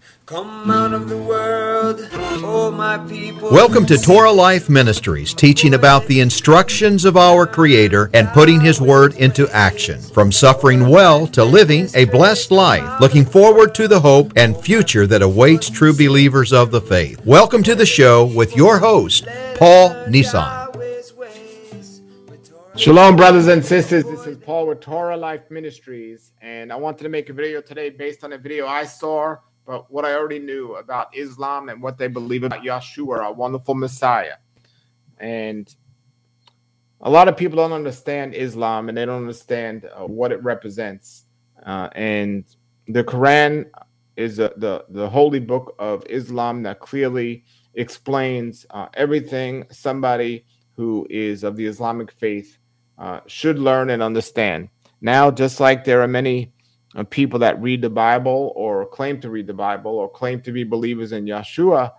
Come out of the world, oh my people. Welcome to Torah Life Ministries, teaching about the instructions of our Creator and putting His Word into action. From suffering well to living a blessed life, looking forward to the hope and future that awaits true believers of the faith. Welcome to the show with your host, Paul Nissan. Shalom, brothers and sisters. This is Paul with Torah Life Ministries, and I wanted to make a video today based on a video I saw, but what I already knew about Islam and what they believe about Yeshua, our wonderful Messiah. And a lot of people don't understand Islam, and they don't understand what it represents. And the Quran is the holy book of Islam that clearly explains everything somebody who is of the Islamic faith should learn and understand. Now, just like there are many people that read the Bible or claim to read the Bible or claim to be believers in Yeshua,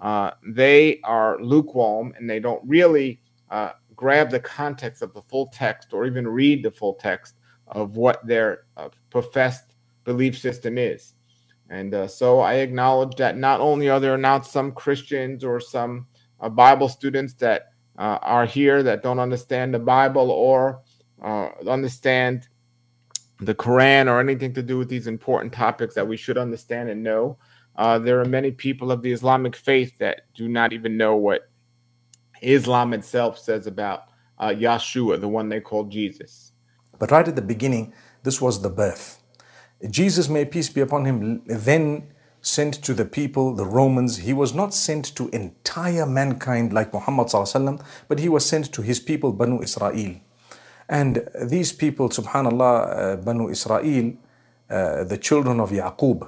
they are lukewarm and they don't really grab the context of the full text or even read the full text of what their professed belief system is. And so I acknowledge that not only are there not some Christians or some Bible students that are here that don't understand the Bible or understand the Quran or anything to do with these important topics that we should understand and know. There are many people of the Islamic faith that do not even know what Islam itself says about Yeshua, the one they call Jesus. But right at the beginning, this was the birth. Jesus, may peace be upon him, then sent to the people, the Romans. He was not sent to entire mankind like Muhammad ﷺ, but he was sent to his people, Banu Israel. And these people, subhanallah, Banu Israel, the children of Yaqub,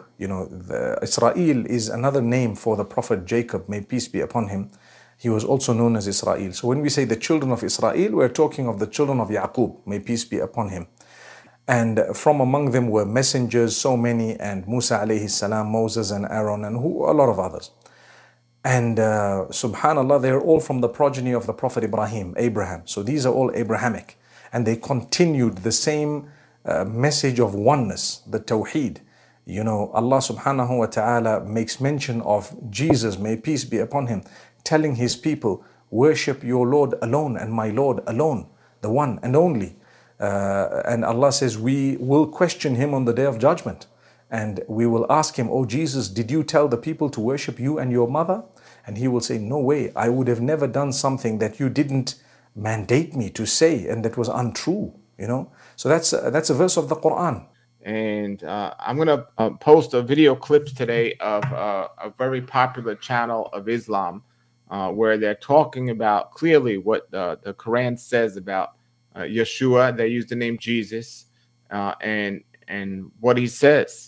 Israel is another name for the Prophet Jacob, may peace be upon him. He was also known as Israel. So when we say the children of Israel, we're talking of the children of Yaqub, may peace be upon him. And from among them were messengers, so many, and Musa alayhi salam, Moses and Aaron, and a lot of others. And subhanallah, they're all from the progeny of the Prophet Abraham. So these are all Abrahamic. And they continued the same message of oneness, the Tawheed. Allah subhanahu wa ta'ala makes mention of Jesus, may peace be upon him, telling his people, worship your Lord alone and my Lord alone, the one and only. And Allah says, we will question him on the day of judgment. And we will ask him, oh Jesus, did you tell the people to worship you and your mother? And he will say, no way, I would have never done something that you didn't mandate me to say and that was untrue, So that's a verse of the Quran. And I'm going to post a video clip today of a very popular channel of Islam where they're talking about clearly what the Quran says about Yeshua. They use the name Jesus and what he says.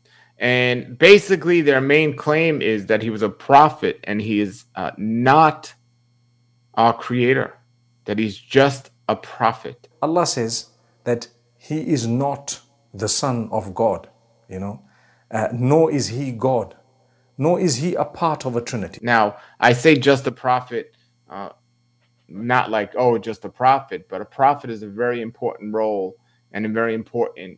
And basically their main claim is that he was a prophet and he is not our creator, that he's just a prophet. Allah says that he is not the son of God, nor is he God, nor is he a part of a trinity. Now, I say just a prophet, not like, oh, just a prophet, but a prophet is a very important role and a very important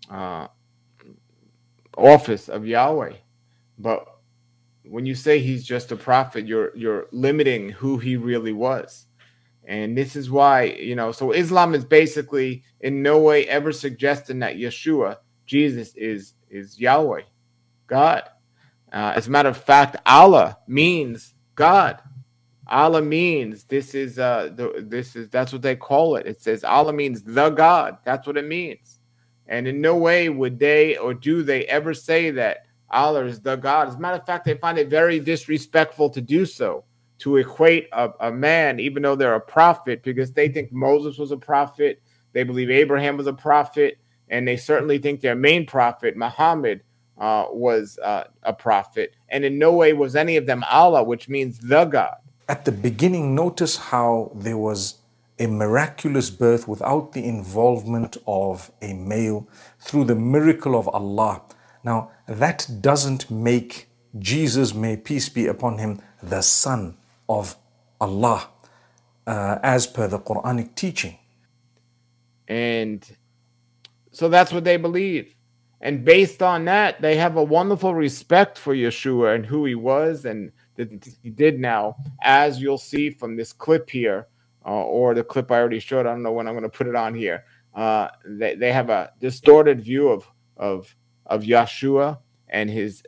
office of Yahweh. But when you say he's just a prophet, you're limiting who he really was. And this is why, so Islam is basically in no way ever suggesting that Yeshua, Jesus, is Yahweh, God. As a matter of fact, Allah means God. Allah means that's what they call it. It says Allah means the God. That's what it means. And in no way would they or do they ever say that Allah is the God. As a matter of fact, they find it very disrespectful to do so, to equate a man, even though they're a prophet, because they think Moses was a prophet, they believe Abraham was a prophet, and they certainly think their main prophet, Muhammad, was a prophet. And in no way was any of them Allah, which means the God. At the beginning, notice how there was a miraculous birth without the involvement of a male through the miracle of Allah. Now, that doesn't make Jesus, may peace be upon him, the son of Allah, as per the Quranic teaching. And so that's what they believe. And based on that, they have a wonderful respect for Yeshua and who he was and that he did now, as you'll see from this clip here, or the clip I already showed. I don't know when I'm going to put it on here. They have a distorted view of Yeshua and his.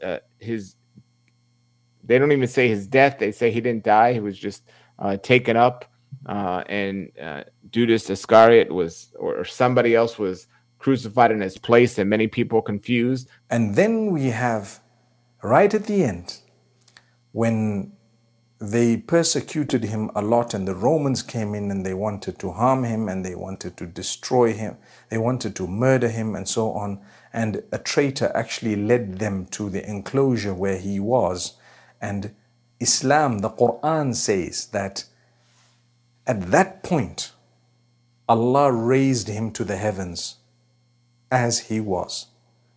They don't even say his death. They say he didn't die. He was just taken up, and Judas Iscariot was, or somebody else was crucified in his place, and many people confused. And then we have, right at the end, when they persecuted him a lot and the Romans came in and they wanted to harm him and they wanted to destroy him, they wanted to murder him and so on, and a traitor actually led them to the enclosure where he was. And Islam, the Quran says that at that point, Allah raised him to the heavens as he was,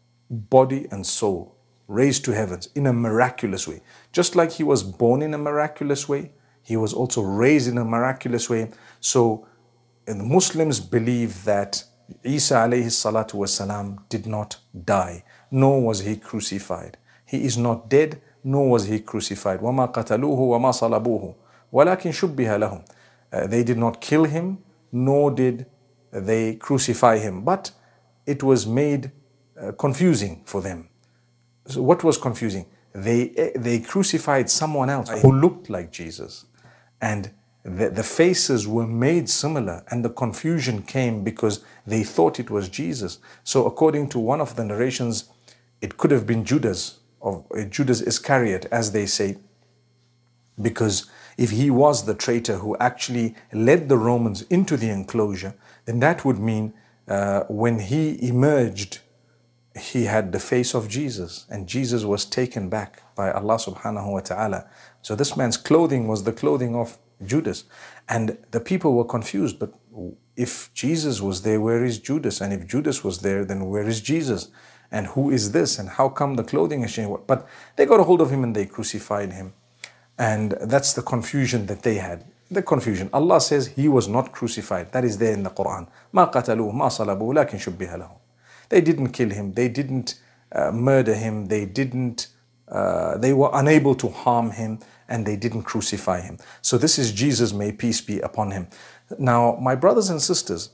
body and soul, raised to heavens in a miraculous way. Just like he was born in a miraculous way, he was also raised in a miraculous way. So the Muslims believe that Isa alayhi salatu wasalam did not die, nor was he crucified. He is not dead, nor was he crucified. وَمَا قَتَلُوهُ وَمَا صَلَبُوهُ وَلَكِنْ شُبِّهَ لَهُمْ. They did not kill him, nor did they crucify him, but it was made confusing for them. So what was confusing? They crucified someone else who looked like Jesus, and the faces were made similar, and the confusion came because they thought it was Jesus. So according to one of the narrations, it could have been Judas Iscariot, as they say, because if he was the traitor who actually led the Romans into the enclosure, then that would mean when he emerged, he had the face of Jesus, and Jesus was taken back by Allah subhanahu wa ta'ala. So this man's clothing was the clothing of Judas. And the people were confused, but if Jesus was there, where is Judas? And if Judas was there, then where is Jesus? And who is this? And how come the clothing is changed? But they got a hold of him and they crucified him. And that's the confusion that they had. The confusion. Allah says he was not crucified. That is there in the Quran. مَا قَتَلُوهُ مَا صَلَبُوهُ لَكِنْ شُبِّهَ لَهُ. They didn't kill him. They didn't murder him. They were unable to harm him, and they didn't crucify him. So this is Jesus, may peace be upon him. Now, my brothers and sisters,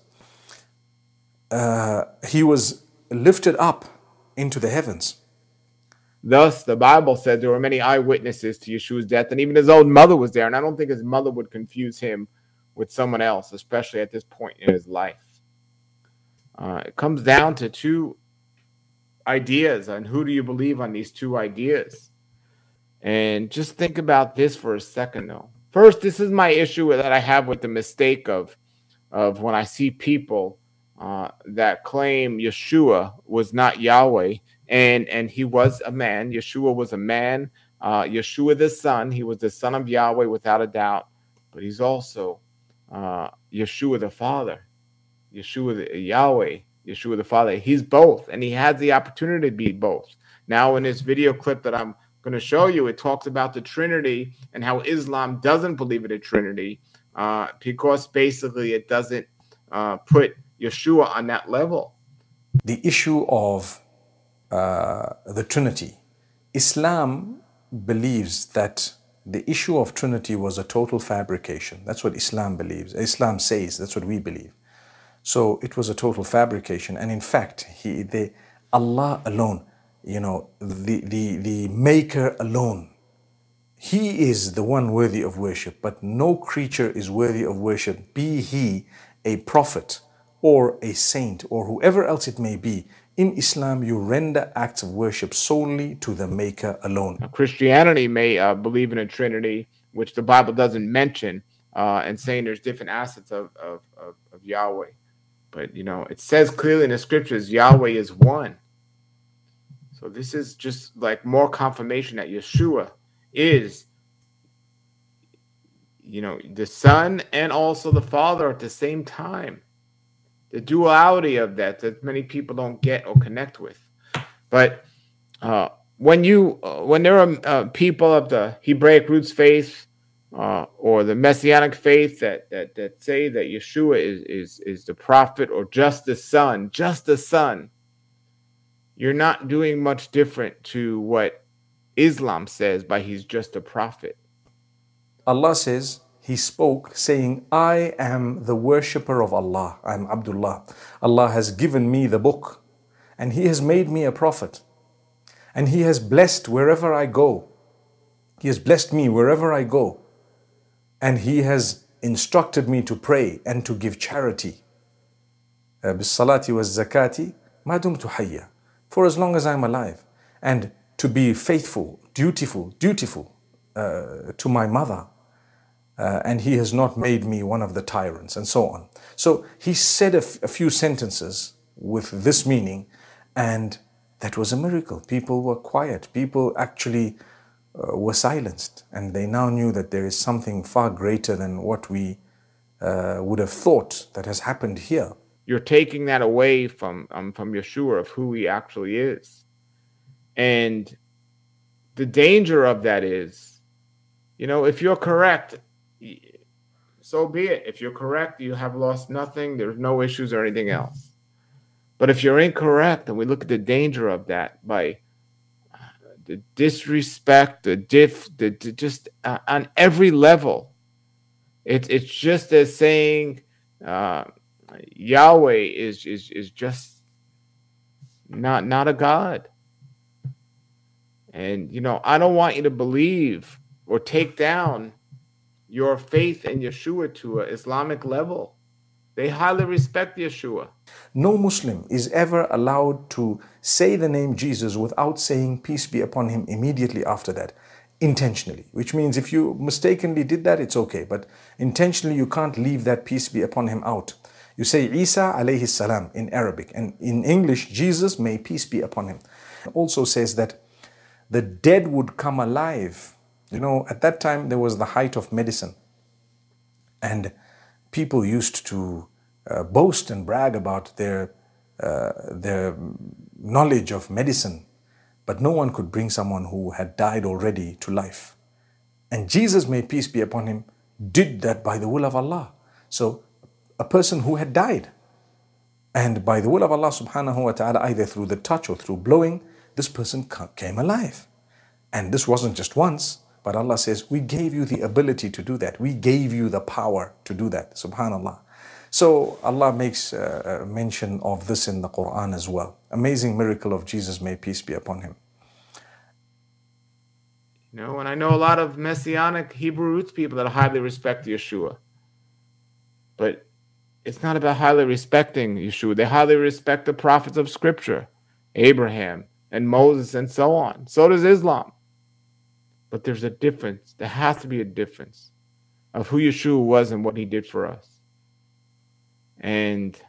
he was lifted up into the heavens. Thus, the Bible said there were many eyewitnesses to Yeshua's death, and even his own mother was there. And I don't think his mother would confuse him with someone else, especially at this point in his life. It comes down to two ideas, and who do you believe on these two ideas? And just think about this for a second, though. First, this is my issue that I have with the mistake of when I see people that claim Yeshua was not Yahweh, and he was a man. Yeshua was a man. Yeshua the Son, he was the Son of Yahweh without a doubt, but he's also Yeshua the Father. Yeshua the Yahweh, Yeshua the Father. He's both, and he has the opportunity to be both. Now, in this video clip that I'm going to show you, it talks about the Trinity and how Islam doesn't believe in a Trinity because basically it doesn't put Yeshua on that level. The issue of the Trinity. Islam believes that the issue of Trinity was a total fabrication. That's what Islam believes. Islam says, that's what we believe. So it was a total fabrication. And in fact, Allah alone, the maker alone, he is the one worthy of worship, but no creature is worthy of worship, be he a prophet or a saint or whoever else it may be. In Islam, you render acts of worship solely to the maker alone. Now, Christianity may believe in a Trinity, which the Bible doesn't mention, and saying there's different assets of Yahweh. But, it says clearly in the scriptures, Yahweh is one. So this is just like more confirmation that Yeshua is, the Son and also the Father at the same time. The duality of that many people don't get or connect with. But when there are people of the Hebraic roots faith or the Messianic faith that say that Yeshua is the prophet or just the Son, you're not doing much different to what Islam says by he's just a prophet. Allah says, He spoke saying, I am the worshipper of Allah. I am Abdullah. Allah has given me the book and He has made me a prophet. And He has blessed wherever I go. He has blessed me wherever I go. And He has instructed me to pray and to give charity. بالصلاة والزكاة ما دمت حيا. For as long as I'm alive. And to be faithful, dutiful to my mother. And He has not made me one of the tyrants, and so on. So He said a few sentences with this meaning, and that was a miracle. People were quiet. People actually were silenced, and they now knew that there is something far greater than what we would have thought that has happened here. You're taking that away from Yeshua of who he actually is. And the danger of that is, if you're correct, so be it. If you're correct, you have lost nothing. There's no issues or anything else. But if you're incorrect, and we look at the danger of that by the disrespect, just on every level, it's just as saying Yahweh is just not a God. And I don't want you to believe or take down your faith in Yeshua to an Islamic level. They highly respect Yeshua. No Muslim is ever allowed to say the name Jesus without saying peace be upon him immediately after that, intentionally. Which means if you mistakenly did that, it's okay. But intentionally, you can't leave that peace be upon him out. You say Isa alayhi salam in Arabic, and in English, Jesus, may peace be upon him. It also says that the dead would come alive. At that time, there was the height of medicine. And people used to boast and brag about their knowledge of medicine. But no one could bring someone who had died already to life. And Jesus, may peace be upon him, did that by the will of Allah. So a person who had died, and by the will of Allah subhanahu wa ta'ala, either through the touch or through blowing, this person came alive. And this wasn't just once, but Allah says, we gave you the ability to do that. We gave you the power to do that. Subhanallah. So Allah makes mention of this in the Quran as well. Amazing miracle of Jesus, may peace be upon him. And I know a lot of Messianic Hebrew roots people that highly respect Yeshua. But it's not about highly respecting Yeshua. They highly respect the prophets of Scripture, Abraham and Moses and so on. So does Islam. But there's a difference. There has to be a difference of who Yeshua was and what he did for us. And,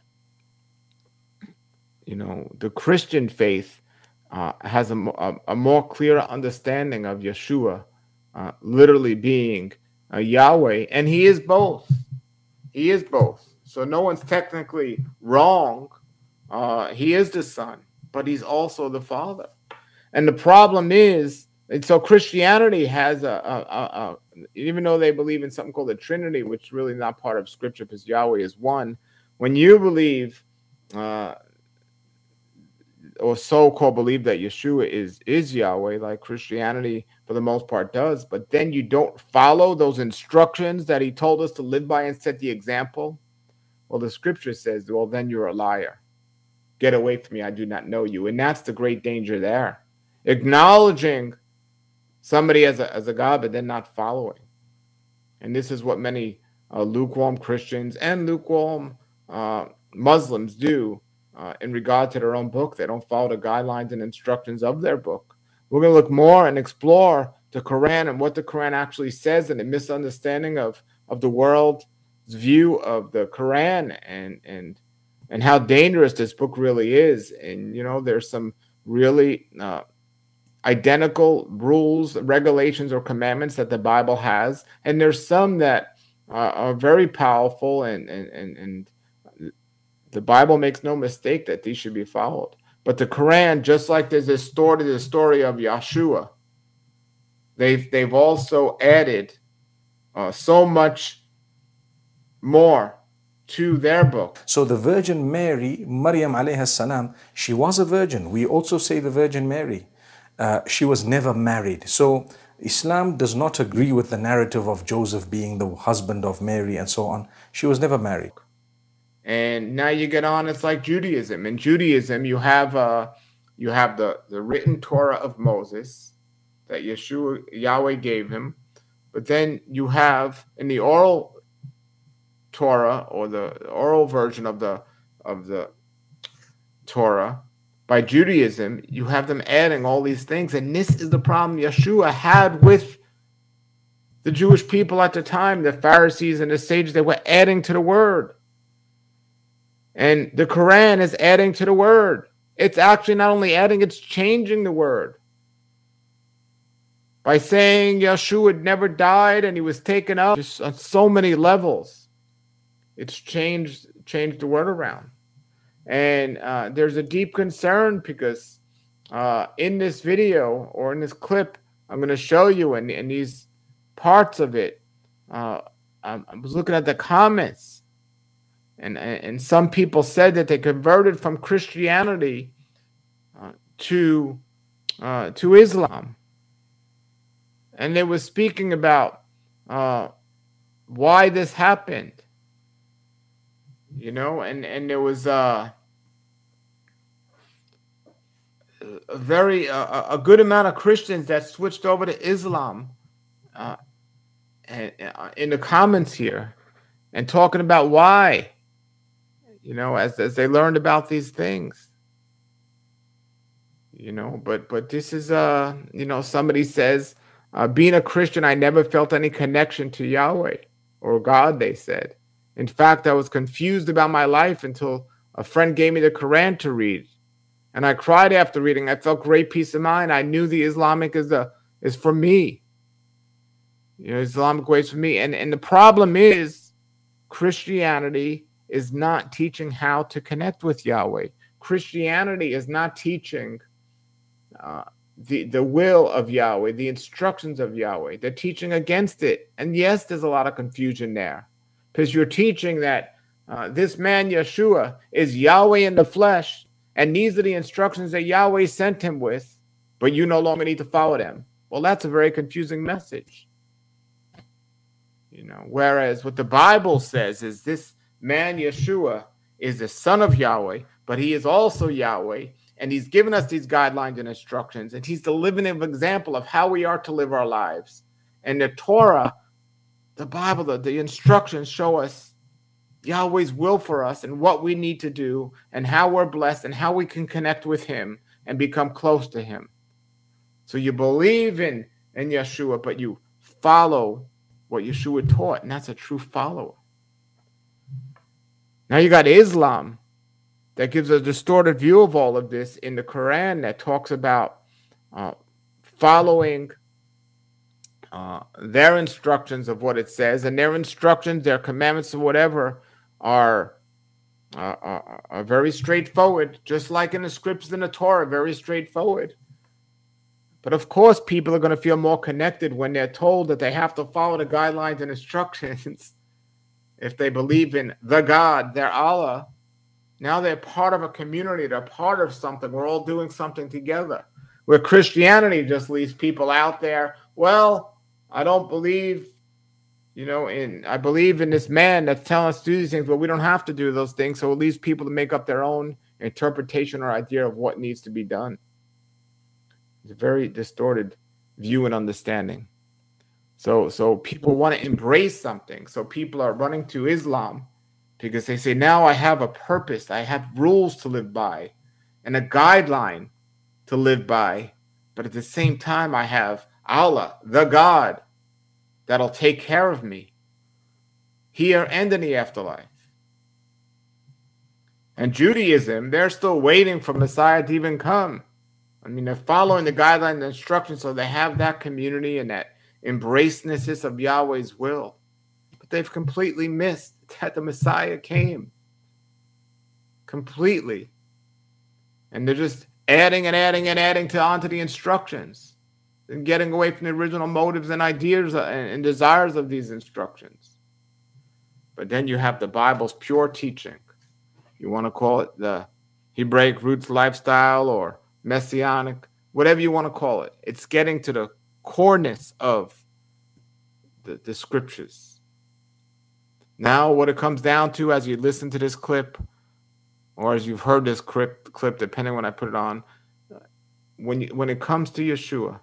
the Christian faith has a more clear understanding of Yeshua literally being Yahweh. And he is both. He is both. So no one's technically wrong. He is the Son, but he's also the Father. And the problem is, and so Christianity has even though they believe in something called the Trinity, which is really not part of Scripture because Yahweh is one. When you believe, or so-called believe that Yeshua is Yahweh, like Christianity for the most part does, but then you don't follow those instructions that he told us to live by and set the example, well, the Scripture says, well, then you're a liar. Get away from me, I do not know you. And that's the great danger there. Acknowledging somebody as a God, but then not following. And this is what many lukewarm Christians and lukewarm Muslims do in regard to their own book. They don't follow the guidelines and instructions of their book. We're going to look more and explore the Quran and what the Quran actually says, and the misunderstanding of the world's view of the Quran and how dangerous this book really is. And there's some really identical rules, regulations, or commandments that the Bible has, and there's some that are very powerful, and the Bible makes no mistake that these should be followed. But the Quran, just like there's the story of Yeshua, they've also added so much more to their book. So the Virgin Mary, Maryam alayhi salam, she was a virgin. We also say the Virgin Mary. She was never married. So Islam does not agree with the narrative of Joseph being the husband of Mary and so on. She was never married. And now you get on, it's like Judaism. In Judaism, you have the written Torah of Moses that Yahweh gave him. But then you have in the oral Torah, or the oral version of the Torah, by Judaism, you have them adding all these things. And this is the problem Yeshua had with the Jewish people at the time, the Pharisees and the sages. They were adding to the word. And the Quran is adding to the word. It's actually not only adding, it's changing the word. By saying Yeshua had never died and he was taken up, just on so many levels, it's changed the word around. And there's a deep concern because in this video, or in this clip, I'm going to show you in these parts of it, I was looking at the comments, and some people said that they converted from Christianity to Islam. And they were speaking about why this happened, and there was a good amount of Christians that switched over to Islam in the comments here, and talking about why, as they learned about these things. But this is somebody says, being a Christian, I never felt any connection to Yahweh or God, they said. In fact, I was confused about my life until a friend gave me the Quran to read. And I cried after reading. I felt great peace of mind. I knew the Islamic is for me. Islamic way is for me. And the problem is, Christianity is not teaching how to connect with Yahweh. Christianity is not teaching the will of Yahweh, the instructions of Yahweh. They're teaching against it. And yes, there's a lot of confusion there, because you're teaching that this man Yeshua is Yahweh in the flesh, and these are the instructions that Yahweh sent him with, but you no longer need to follow them. Well, that's a very confusing message. Whereas what the Bible says is this man Yeshua is the son of Yahweh, but he is also Yahweh. And he's given us these guidelines and instructions, and he's the living example of how we are to live our lives. And the Torah, the Bible, the instructions show us Yahweh's will for us and what we need to do and how we're blessed and how we can connect with him and become close to him. So you believe in Yeshua, but you follow what Yeshua taught, and that's a true follower. Now you got Islam, that gives a distorted view of all of this in the Quran, that talks about following their instructions of what it says, and their instructions, their commandments, or whatever, are very straightforward, just like in the scriptures in the Torah, very straightforward. But of course, people are going to feel more connected when they're told that they have to follow the guidelines and instructions. If they believe in the God, their Allah, now they're part of a community. They're part of something. We're all doing something together. Where Christianity just leaves people out there. Well, I don't believe, I believe in this man that's telling us to do these things, but we don't have to do those things. So it leaves people to make up their own interpretation or idea of what needs to be done. It's a very distorted view and understanding. So people want to embrace something. So people are running to Islam, because they say, now I have a purpose, I have rules to live by and a guideline to live by. But at the same time, I have Allah, the God, that'll take care of me here and in the afterlife. And Judaism, they're still waiting for Messiah to even come. I mean, they're following the guidelines and instructions, so they have that community and that embraceness of Yahweh's will. But they've completely missed that the Messiah came. Completely. And they're just adding and adding and adding onto the instructions, and getting away from the original motives and ideas and desires of these instructions. But then you have the Bible's pure teaching. You want to call it the Hebraic roots lifestyle or messianic, whatever you want to call it. It's getting to the coreness of the scriptures. Now, what it comes down to as you listen to this clip, or as you've heard this clip depending when I put it on, when it comes to Yeshua,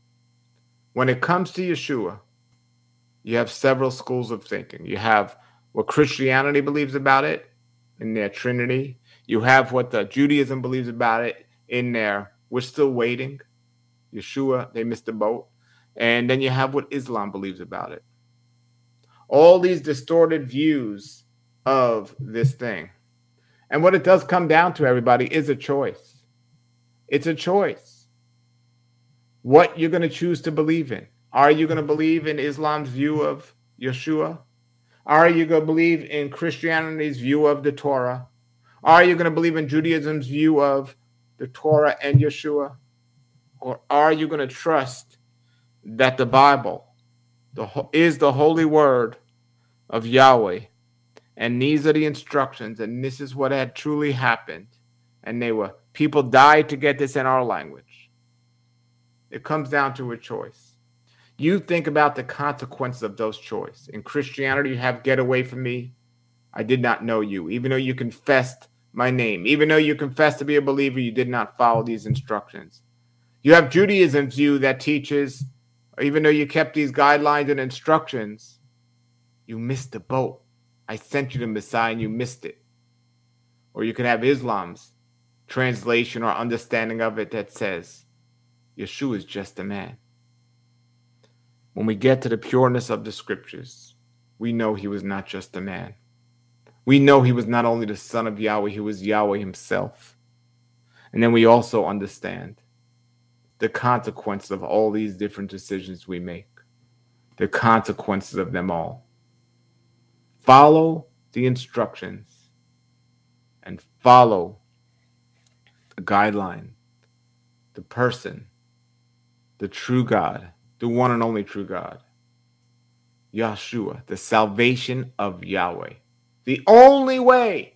you have several schools of thinking. You have what Christianity believes about it in their Trinity. You have what the Judaism believes about it in their we're still waiting. Yeshua, they missed the boat. And then you have what Islam believes about it. All these distorted views of this thing. And what it does come down to, everybody, is a choice. It's a choice. What you're going to choose to believe in. Are you going to believe in Islam's view of Yeshua? Are you going to believe in Christianity's view of the Torah? Are you going to believe in Judaism's view of the Torah and Yeshua? Or are you going to trust that the Bible is the holy word of Yahweh, and these are the instructions, and this is what had truly happened, and people died to get this in our language? It comes down to a choice. You think about the consequences of those choices. In Christianity, you have get away from me. I did not know you. Even though you confessed my name, even though you confessed to be a believer, you did not follow these instructions. You have Judaism's view that teaches, even though you kept these guidelines and instructions, you missed the boat. I sent you the Messiah and you missed it. Or you can have Islam's translation or understanding of it that says, Yeshua is just a man. When we get to the pureness of the scriptures, we know he was not just a man. We know he was not only the son of Yahweh, he was Yahweh himself. And then we also understand the consequences of all these different decisions we make, the consequences of them all. Follow the instructions and follow the guideline, the person, the true God, the one and only true God, Yeshua, the salvation of Yahweh. The only way.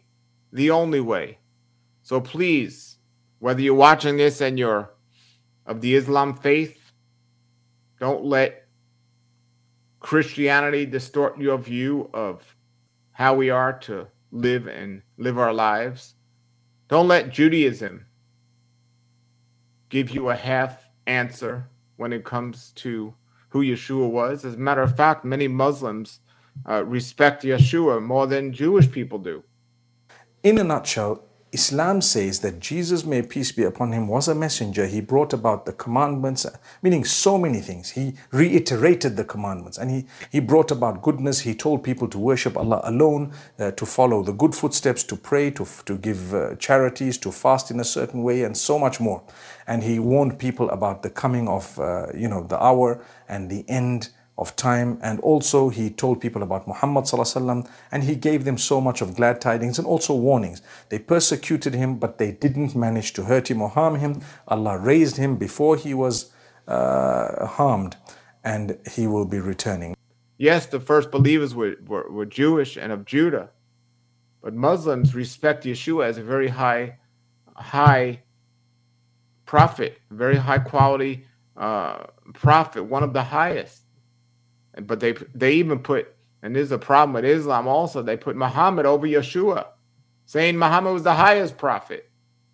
So please, whether you're watching this and you're of the Islam faith, don't let Christianity distort your view of how we are to live our lives. Don't let Judaism give you a half answer when it comes to who Yeshua was. As a matter of fact, many Muslims respect Yeshua more than Jewish people do. In a nutshell, Islam says that Jesus, may peace be upon him, was a messenger. He brought about the commandments, meaning so many things. He reiterated the commandments and he brought about goodness. He told people to worship Allah alone, to follow the good footsteps, to pray, to give charities, to fast in a certain way, and so much more. And he warned people about the coming of, the hour and the end of time. And also he told people about Muhammad sallallahu alaihi wasallam, and he gave them so much of glad tidings and also warnings. They persecuted him, but they didn't manage to hurt him or harm him. Allah raised him before he was harmed, and he will be returning. Yes, the first believers were Jewish and of Judah, but Muslims respect Yeshua as a very high prophet, very high quality prophet, one of the highest. But they even put, and there's a problem with Islam also, they put Muhammad over Yeshua, saying Muhammad was the highest prophet.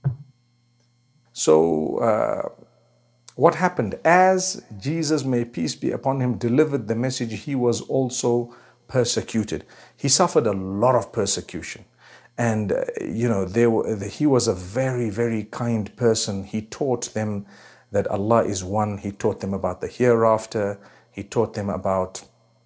So what happened? As Jesus, may peace be upon him, delivered the message, he was also persecuted. He suffered a lot of persecution. And, he was a very, very kind person. He taught them that Allah is one. He taught them about the hereafter. He taught them about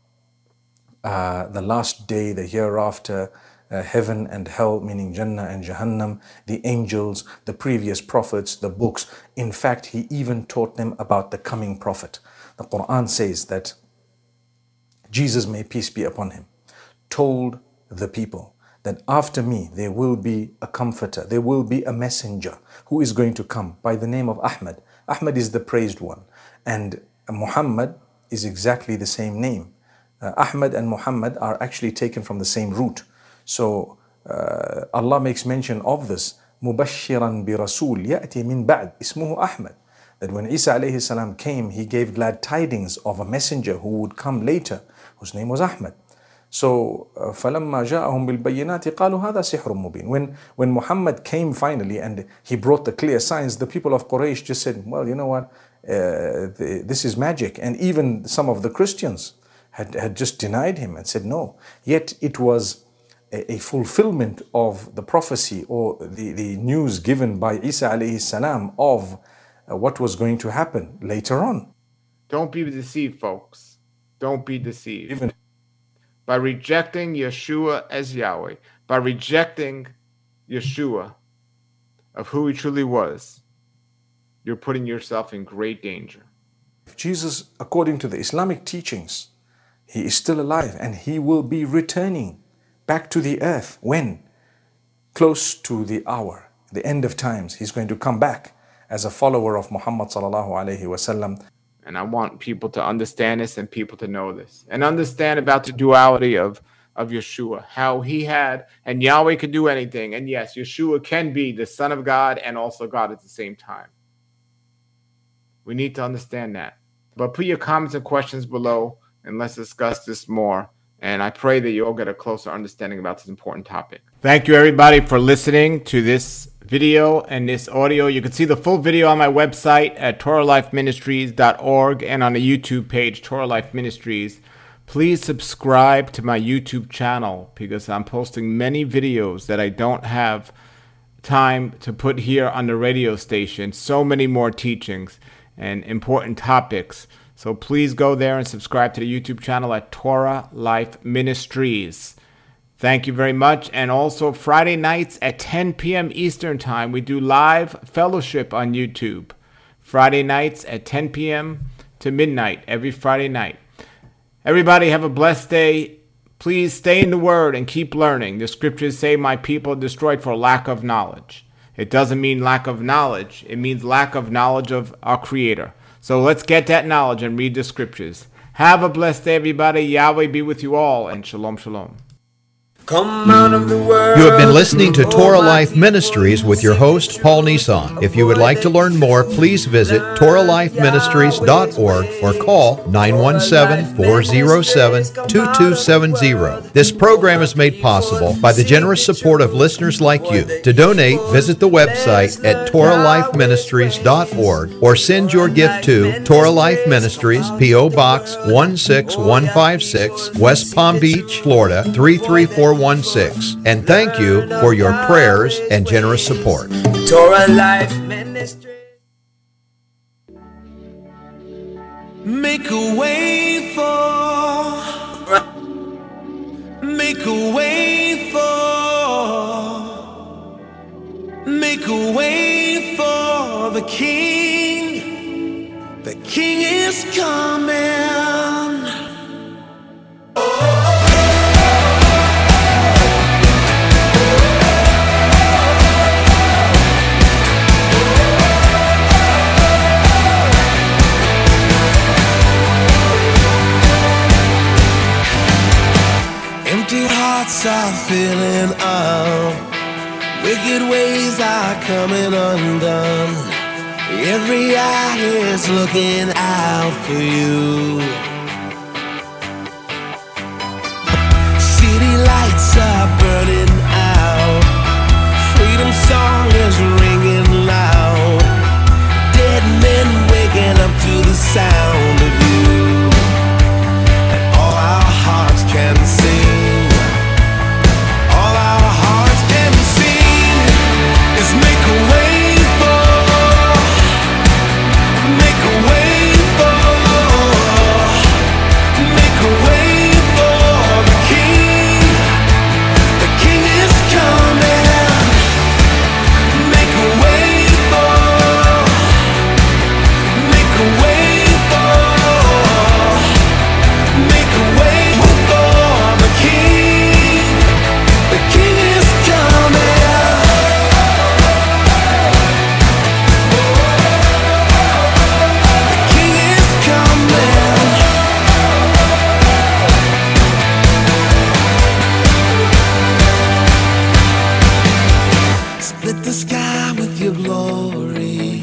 the last day, the hereafter, heaven and hell, meaning Jannah and Jahannam, the angels, the previous prophets, the books. In fact, he even taught them about the coming prophet. The Quran says that Jesus, may peace be upon him, told the people that after me there will be a comforter, there will be a messenger who is going to come by the name of Ahmad. Ahmad is the praised one, and Muhammad is exactly the same name. Ahmad and Muhammad are actually taken from the same root. So Allah makes mention of this. مُبَشِّرًا بِرَسُولٍ يَأْتِي مِن بَعْدِ اسْمُهُ أَحْمَدٍ. That when Isa alayhi salam came, he gave glad tidings of a messenger who would come later, whose name was Ahmad. So فَلَمَّا جَاءَهُمْ بِالْبَيِّنَاتِ قَالُوا هَذَا سِحْرٌ مُبِينٌ. When Muhammad came finally and he brought the clear signs, the people of Quraysh just said, well, you know what, this is magic. And even some of the Christians had just denied him and said no. Yet it was a fulfillment of the prophecy or the news given by Isa alayhi salam of what was going to happen later on. Don't be deceived, folks. Don't be deceived. By rejecting Yeshua as Yahweh, by rejecting Yeshua of who he truly was, you're putting yourself in great danger. Jesus, according to the Islamic teachings, he is still alive and he will be returning back to the earth. When? Close to the hour, the end of times. He's going to come back as a follower of Muhammad sallallahu alaihi wasallam. And I want people to understand this and people to know this and understand about the duality of Yeshua, how he had, and Yahweh could do anything. And yes, Yeshua can be the Son of God and also God at the same time. We need to understand that. But put your comments and questions below and let's discuss this more. And I pray that you all get a closer understanding about this important topic. Thank you, everybody, for listening to this video and this audio. You can see the full video on my website at TorahLifeMinistries.org and on the YouTube page, Torah Life Ministries. Please subscribe to my YouTube channel because I'm posting many videos that I don't have time to put here on the radio station. So many more teachings and important topics. So please go there and subscribe to the YouTube channel at Torah Life Ministries. Thank you very much. And also Friday nights at 10 p.m. Eastern Time, we do live fellowship on YouTube. Friday nights at 10 p.m. to midnight every Friday night. Everybody have a blessed day. Please stay in the Word and keep learning. The scriptures say my people are destroyed for lack of knowledge. It doesn't mean lack of knowledge. It means lack of knowledge of our Creator. So let's get that knowledge and read the scriptures. Have a blessed day, everybody. Yahweh be with you all, and shalom, shalom. Come out of the world. You have been listening to Torah Life Ministries with your host, Paul Nissan. If you would like to learn more, please visit TorahLifeMinistries.org or call 917-407-2270. This program is made possible by the generous support of listeners like you. To donate, visit the website at TorahLifeMinistries.org or send your gift to Torah Life Ministries, P.O. Box 16156, West Palm Beach, Florida 33416. And thank you for your prayers and generous support. Torah Life Ministry. Make a way for, make a way for, make a way for the King. The King is coming. Empty hearts are filling up, wicked ways are coming undone. Every eye is looking out for you. City lights are burning out, freedom song is